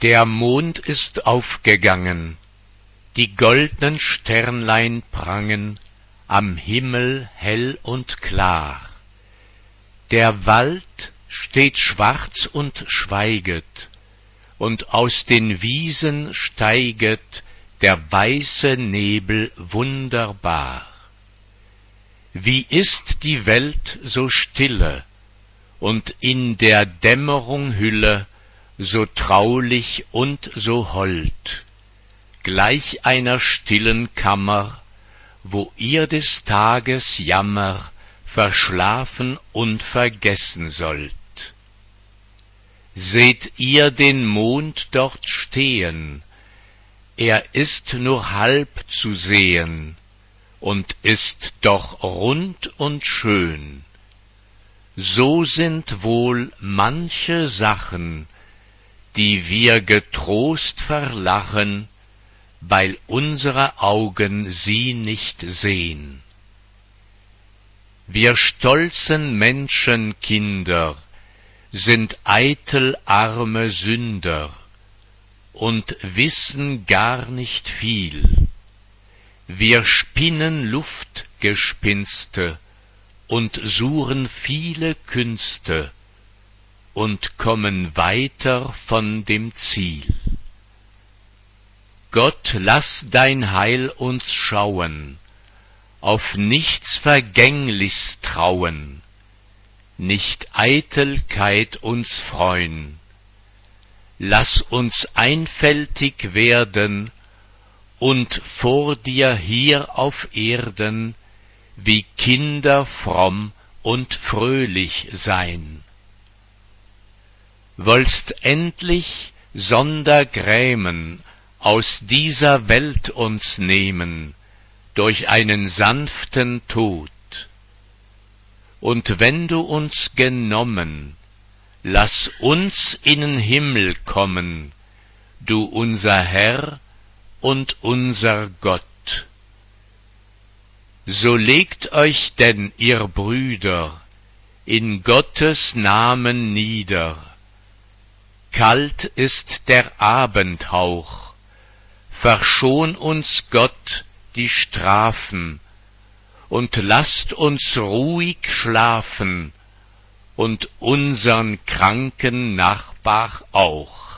Der Mond ist aufgegangen, die goldnen Sternlein prangen am Himmel hell und klar. Der Wald steht schwarz und schweiget, und aus den Wiesen steiget der weiße Nebel wunderbar. Wie ist die Welt so stille und in der Dämmerung Hülle so traulich und so hold, gleich einer stillen Kammer, wo ihr des Tages Jammer verschlafen und vergessen sollt. Seht ihr den Mond dort stehen, er ist nur halb zu sehen und ist doch rund und schön. So sind wohl manche Sachen, die wir getrost verlachen, weil unsere Augen sie nicht sehn. Wir stolzen Menschenkinder sind eitel arme Sünder und wissen gar nicht viel. Wir spinnen Luftgespinste und suchen viele Künste und kommen weiter von dem Ziel. Gott, lass dein Heil uns schauen, auf nichts Vergänglichs trauen, nicht Eitelkeit uns freuen. Lass uns einfältig werden und vor dir hier auf Erden wie Kinder fromm und fröhlich sein. Wollst endlich sonder Grämen aus dieser Welt uns nehmen durch einen sanften Tod. Und wenn du uns genommen, lass uns in den Himmel kommen, du unser Herr und unser Gott. So legt euch denn, ihr Brüder, in Gottes Namen nieder. Kalt ist der Abendhauch, verschon uns Gott die Strafen, und lasst uns ruhig schlafen, und unsern kranken Nachbar auch.